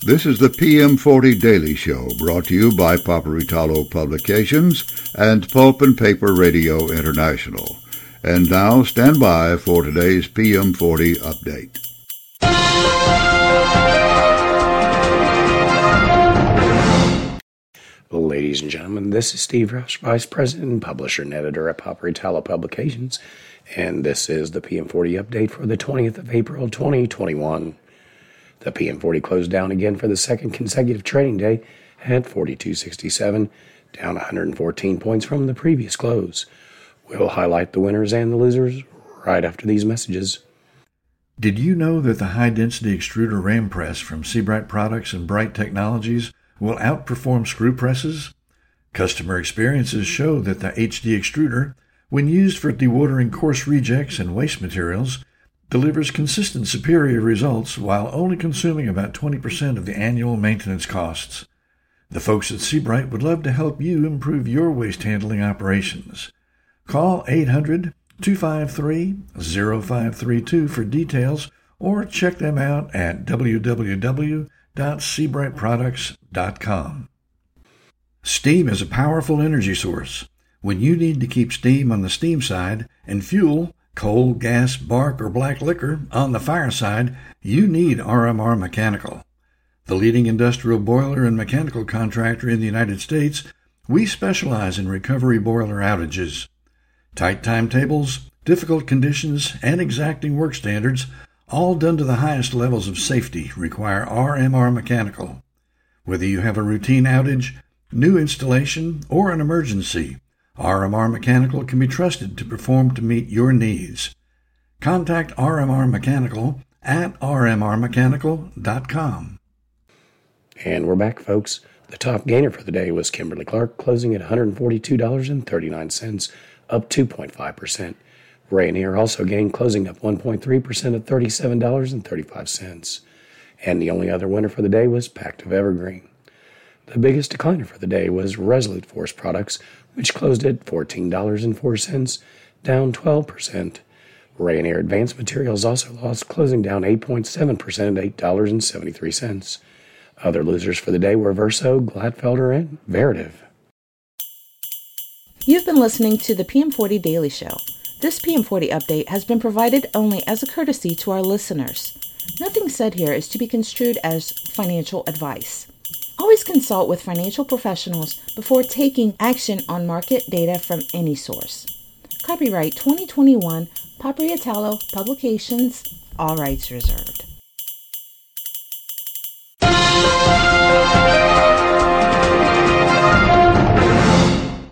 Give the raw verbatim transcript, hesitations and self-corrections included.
This is the P M forty Daily Show, brought to you by Paperitalo Publications and Pulp and Paper Radio International. And now, stand by for today's P M forty update. Ladies and gentlemen, this is Steve Rush, Vice President and Publisher and Editor at Paperitalo Publications, and this is the P M forty update for the twentieth of April, twenty twenty-one. The P M forty closed down again for the second consecutive trading day at forty-two sixty-seven, down one hundred fourteen points from the previous close. We'll highlight the winners and the losers right after these messages. Did you know that the high-density extruder ram press from Sebright Products and Bright Technologies will outperform screw presses? Customer experiences show that the H D extruder, when used for dewatering coarse rejects and waste materials, delivers consistent superior results while only consuming about twenty percent of the annual maintenance costs. The folks at Sebright would love to help you improve your waste handling operations. Call eight hundred, two five three, zero five three two for details or check them out at w w w dot sebright products dot com. Steam is a powerful energy source. When you need to keep steam on the steam side and fuel, coal, gas, bark, or black liquor on the fire side, you need R M R Mechanical. The leading industrial boiler and mechanical contractor in the United States, we specialize in recovery boiler outages. Tight timetables, difficult conditions, and exacting work standards, all done to the highest levels of safety, require R M R Mechanical. Whether you have a routine outage, new installation, or an emergency, R M R Mechanical can be trusted to perform to meet your needs. Contact R M R Mechanical at r m r mechanical dot com. And we're back, folks. The top gainer for the day was Kimberly-Clark, closing at one hundred forty-two dollars and thirty-nine cents, up two point five percent. Rayonier also gained, closing up one point three percent at thirty-seven dollars and thirty-five cents. And the only other winner for the day was Pactiv Evergreen. The biggest decliner for the day was Resolute Force Products, which closed at fourteen dollars and four cents, down twelve percent. Rayonier Advanced Materials also lost, closing down eight point seven percent at eight dollars and seventy-three cents. Other losers for the day were Verso, Glatfelter, and Veritiv. You've been listening to the P M forty Daily Show. This P M forty update has been provided only as a courtesy to our listeners. Nothing said here is to be construed as financial advice. Always consult with financial professionals before taking action on market data from any source. Copyright twenty twenty-one, Paperitalo Publications, all rights reserved.